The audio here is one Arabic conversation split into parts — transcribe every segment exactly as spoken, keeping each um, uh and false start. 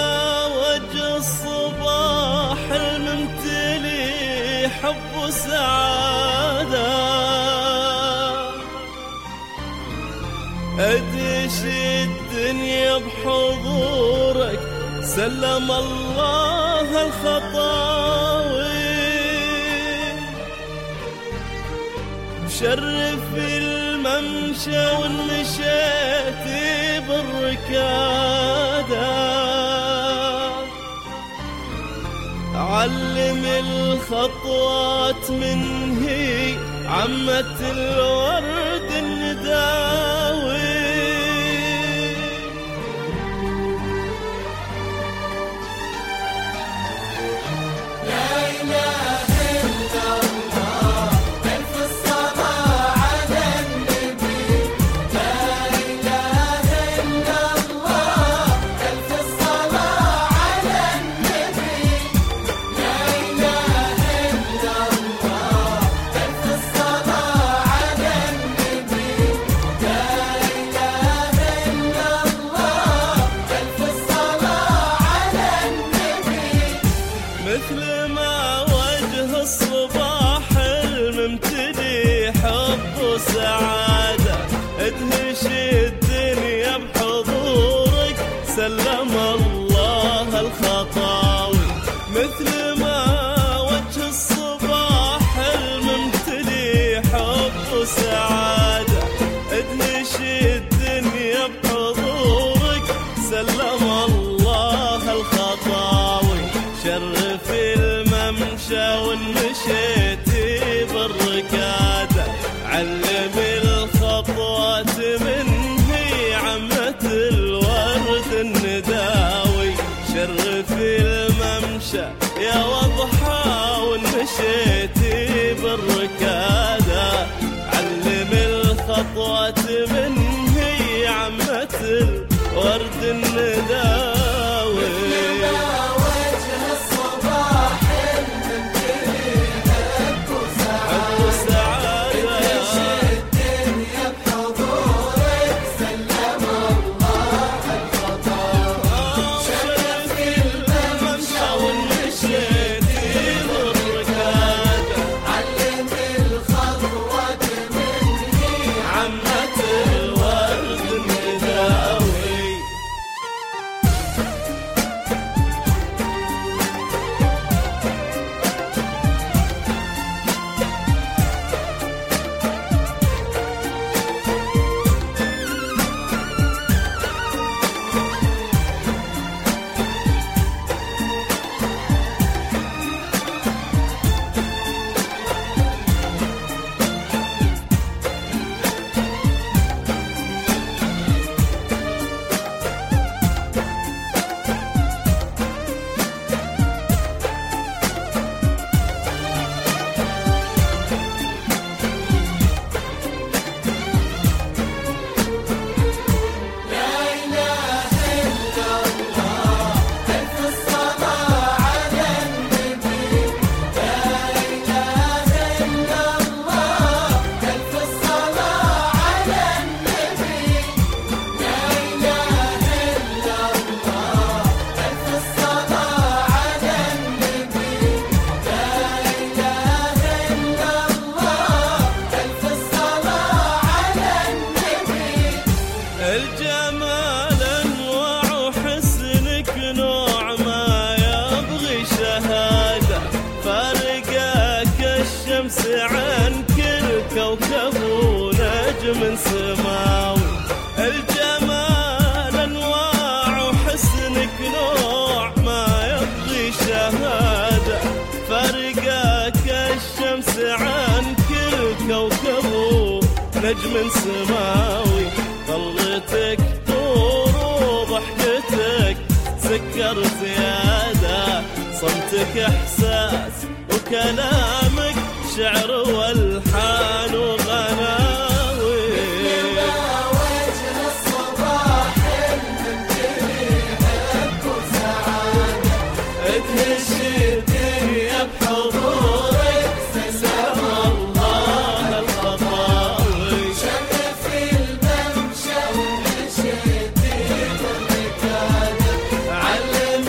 وجه الصباح الممتلي حب وسعادة، أدش الدنيا بحضورك سلم الله الخطاوي، شرف الممشى والمشيت بالركادة، علم الخطوات من هي عمة الورد النداوي. مثل ما وجه الصباح الممتلي حب وسعادة، ادهش الدنيا بحضورك سلم الله الخطاوي. مثل ما وجه الصباح الممتلي حب وسعادة، ادهش الدنيا بحضورك سلم الله الخطاوي، شرف الممشى والمشيت بالركادة، علم الخطوات من هي عمة الورد النداوي، شرف الممشى يا وضحى والمشيت بالركادة، علم الخطوات من هي عمة الورد النداوي. الجمال انواع وحسنك نوع ما يبغي شهادة، فارقك الشمس عن كل كوكب ونجم سماوي. الجمال انواع وحسنك نوع ما يبغي شهادة، فارقك الشمس عن كل كوكب ونجم سماوي. طلتك طور وضحكتك سكر زيادة، صمتك احساس وكلامك شعر والحان وغناوي. مثل ما وجه الصباح الممتلي حب وسعادة، ادهش الدنيا بحضورك سلام الله الخطاوي، شرف الممشى والمشيت بالركادة، علم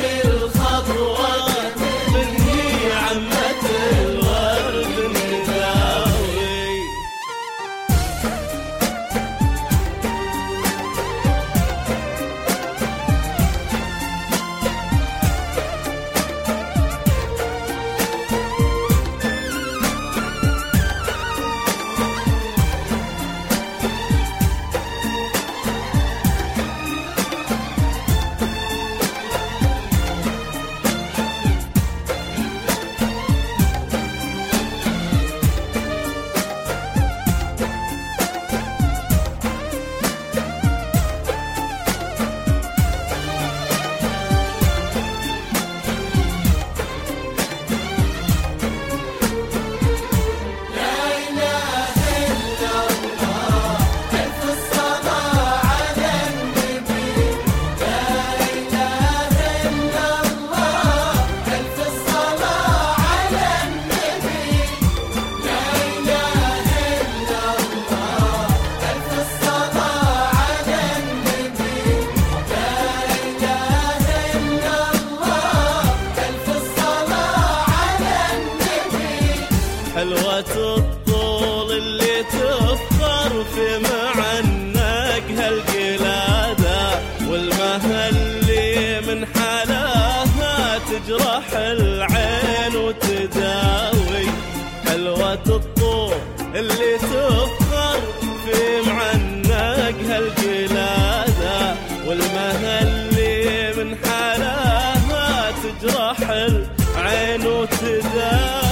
تجرح العين وتداوي، حلوة الطور اللي تفخر في معنقها الجلادة، والمها اللي من حلاها تجرح العين وتداوي.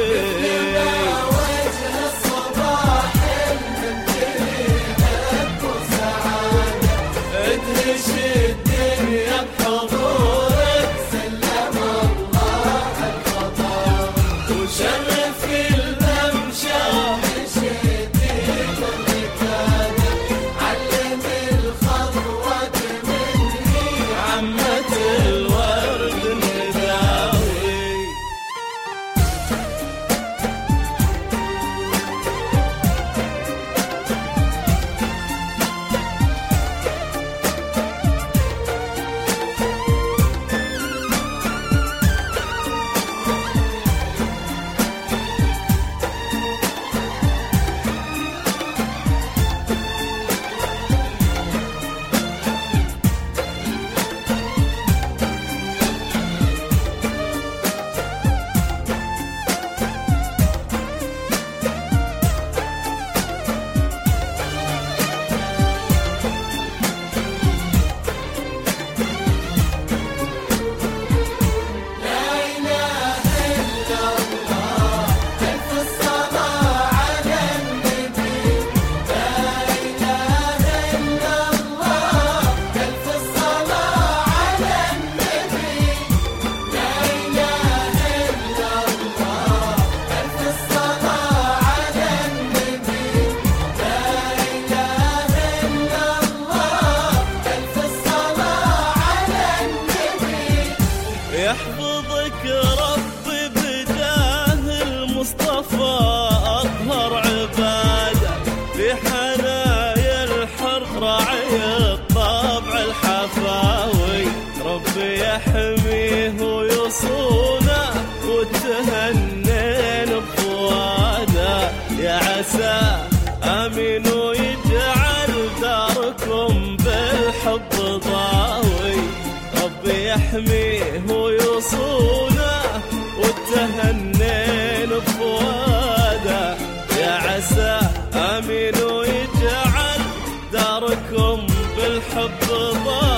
يحفظك ربي بجاه المصطفى أطهر عباده، في حنايا الحر راعي الطبع الحفاوي، ربي يحميه ويصونه وتهنين بفواده، يا عسى آمين ويجعل داركم بالحب ضاوي، ربي يحميه ويصونه والتهنين بفواده، يا عسى آمين ويجعل داركم بالحب ضاوي.